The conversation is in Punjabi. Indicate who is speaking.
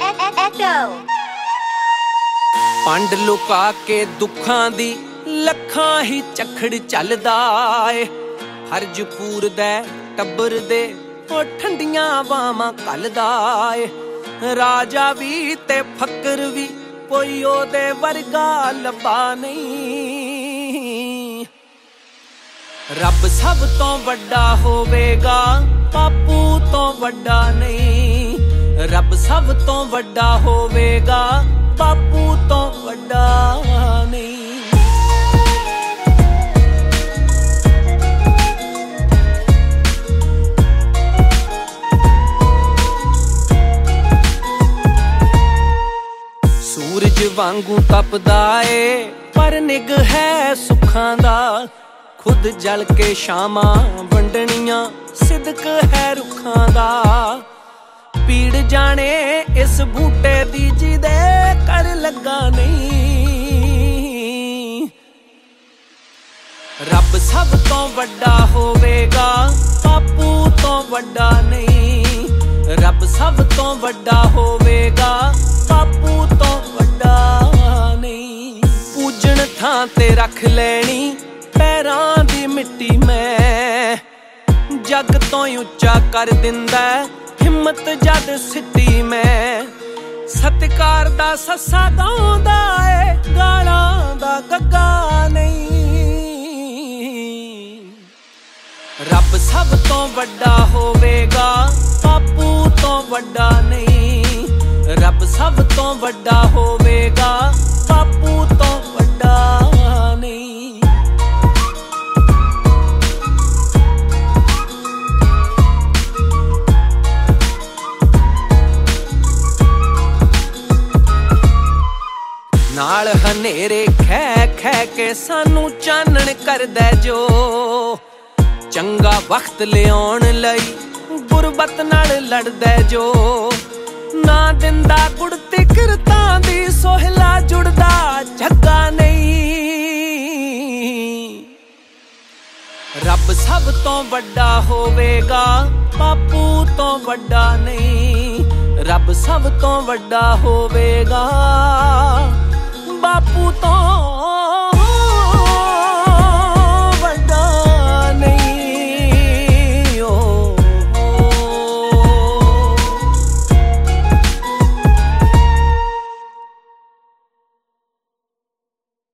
Speaker 1: ਪੰਡ ਲੁਕਾ ਕੇ ਦੁੱਖਾਂ ਦੀ ਲੱਖਾਂ ਹੀ ਝਖੜ ਚੱਲਦਾ ਏ। ਹਰਜ ਪੂਰਦਾ ਟੱਬਰ ਦੇ ਉਹ ਠੰਡੀਆਂ ਬਾਵਾਂ ਘੱਲਦਾ ਏ। ਰਾਜਾ ਵੀ ਤੇ ਫਕਰ ਵੀ ਕੋਈ ਉਹਦੇ ਵਰਗਾ ਲੱਭਾ ਨਹੀਂ। ਰੱਬ ਸਭ ਤੋਂ ਵੱਡਾ ਹੋਵੇਗਾ, ਬਾਪੂ ਤੋਂ ਵੱਡਾ ਨਹੀਂ। ਰੱਬ ਸਭ ਤੋਂ ਵੱਡਾ ਹੋਵੇਗਾ, ਬਾਪੂ ਤੋਂ ਵੱਡਾ ਨਹੀਂ। ਸੂਰਜ ਵਾਂਗੂ ਤਪਦਾ ਏ ਪਰ ਨਿੱਘ ਹੈ ਸੁੱਖਾਂ ਦਾ। ਖੁਦ ਜਲ ਕੇ ਸ਼ਾਮਾਂ ਵੰਡਣੀਆਂ ਸਿਦਕ ਹੈ ਰੁੱਖਾਂ ਦਾ। ਪੀੜ ਜਾਣੇ ਇਸ ਬੂਟੇ ਦੀ ਜਿਹਦੇ ਕਰ ਲੱਗਾ ਨਹੀਂ। ਰੱਬ ਸਭ ਤੋਂ ਵੱਡਾ ਹੋਵੇਗਾ, ਬਾਪੂ ਤੋਂ ਵੱਡਾ ਨਹੀਂ। ਰੱਬ ਸਭ ਤੋਂ ਵੱਡਾ ਹੋਵੇਗਾ, ਬਾਪੂ ਤੋਂ ਵੱਡਾ ਨਹੀਂ। ਪੂਜਣ ਥਾਂ ਤੇ ਰੱਖ ਲੈਣੀ ਪੈਰਾਂ ਦੀ ਮਿੱਟੀ ਮੈਂ। ਜੱਗ ਤੋਂ ਉੱਚਾ ਕਰ ਦਿੰਦਾ ਹਿੰਮਤ ਜਦ ਸਿੱਟੀ ਮੈਂ। ਸਤਿਕਾਰ ਦਾ ਸੱਸਾ ਗਾਉਂਦਾ ਏ, ਗਾਲਾਂ ਦਾ ਗੱਗਾ ਨਹੀਂ। ਰੱਬ ਸਭ ਤੋਂ ਵੱਡਾ ਹੋਵੇਗਾ, ਬਾਪੂ ਤੋਂ ਵੱਡਾ ਨਹੀਂ। ਰੱਬ ਸਭ ਤੋਂ ਵੱਡਾ ਹੋਵੇਗਾ, ਬਾਪੂ ਤੋਂ ਵੱਡਾ ਨਹੀਂ। ਨਾਲ ਹਨੇਰੇ ਖੈ ਖੈ ਕੇ ਸਾਨੂੰ ਚਾਨਣ ਕਰਦਾ ਜੋ। ਚੰਗਾ ਵਕਤ ਲਿਆਉਣ ਲਈ ਗੁਰਬਤ ਨਾਲ ਲੜਦਾ ਜੋ। ਨਾ ਦਿੰਦਾ ਗੁੜਤੀ ਕਿਰਤਾਂ ਦੀ ਸੋਹਿਲਾ ਜੁੜਦਾ ਝੱਗਾ ਨਹੀਂ। ਰੱਬ ਸਭ ਤੋਂ ਵੱਡਾ ਹੋਵੇਗਾ, ਬਾਪੂ ਤੋਂ ਵੱਡਾ ਨਹੀਂ। ਰੱਬ ਸਭ ਤੋਂ ਵੱਡਾ ਹੋਵੇਗਾ, ਬਾਪੂ ਤੋਂ